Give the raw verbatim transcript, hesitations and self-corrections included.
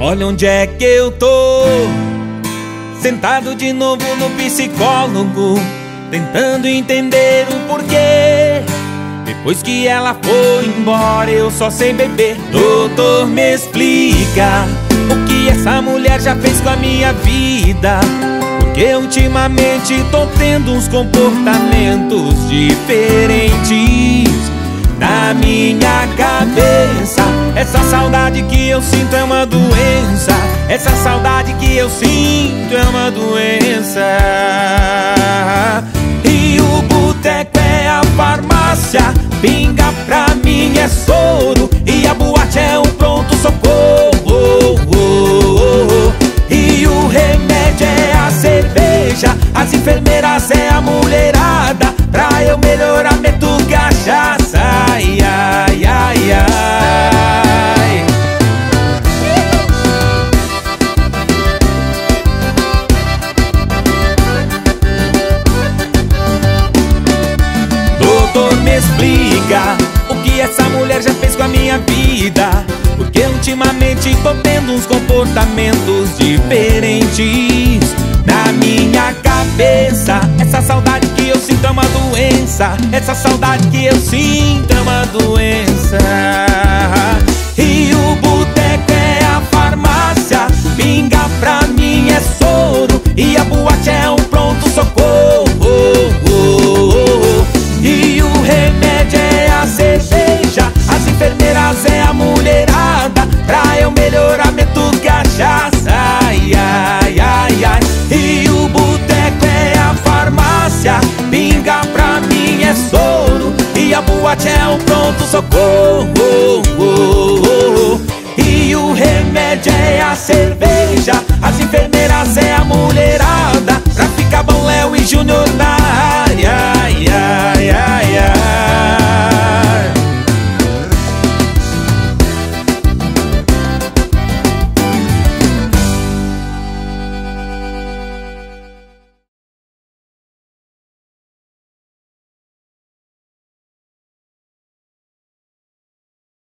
Olha onde é que eu tô, sentado de novo no psicólogo, tentando entender o porquê. Depois que ela foi embora eu só sei beber. Doutor, me explica o que essa mulher já fez com a minha vida, porque ultimamente tô tendo uns comportamentos diferentes na minha cabeça. Essa saudade que eu sinto é uma doença. Essa saudade que eu sinto é uma doença. E o boteco é a farmácia, pinga pra mim é soro, e a boate é um pronto-socorro. E o remédio é a cerveja, as enfermeiras é a mulherada. Pra eu melhorar meto cachaça. Ai, ai, ai, ai. Doutor, me explica o que essa mulher já fez com a minha vida, porque ultimamente tô tendo uns comportamentos diferentes na minha cabeça. Essa saudade que eu sinto é uma doença. Essa saudade que eu sinto é uma doença. E o boteco é a farmácia, pinga pra mim é soro, e a boate é um pronto-socorro. E o remédio é a cerveja, as enfermeiras é a mulherada. Pra eu melhorar meto cachaça. Ai, ai, ai, ai. E o boteco é a farmácia, pinga pra mim é soro, e a boate é um pronto-socorro. E o remédio é a cerveja, as enfermeiras